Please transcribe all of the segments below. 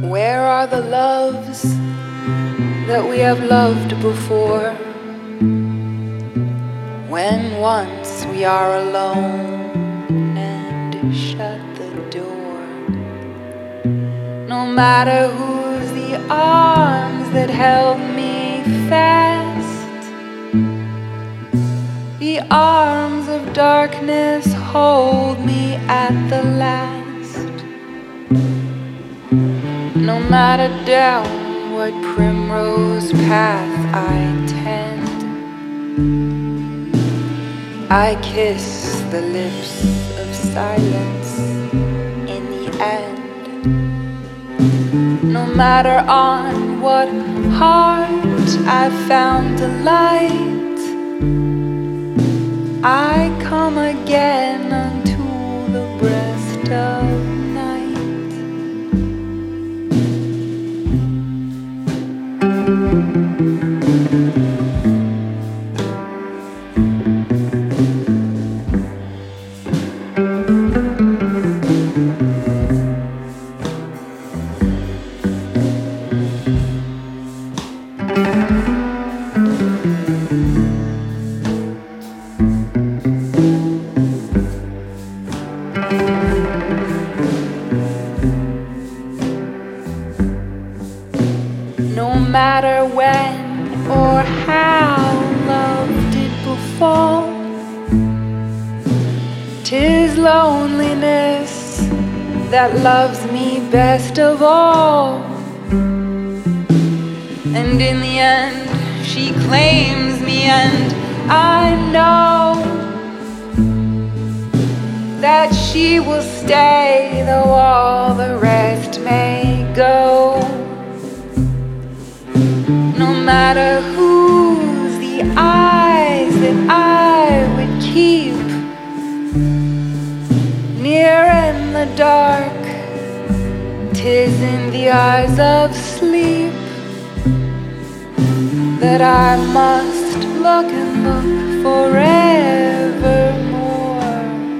Where are the loves that we have loved before? When once we are alone and shut the door, no matter who's the arms that held me fast, the arms of darkness hold me at the last. No matter down what primrose path I tend, I kiss the lips of silence in the end. No matter on what heart I found delight, I come again unto the breast of night. No matter when or how love did befall, 'tis loneliness that loves me best of all. And in the end she claims me, and I know that she will stay though all the rest may go. No matter who's the eyes that I would keep near in the dark, 'tis in the eyes of sleep that I must look and look forevermore.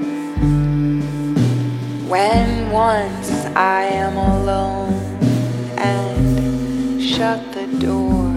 When once I am alone and shut the door,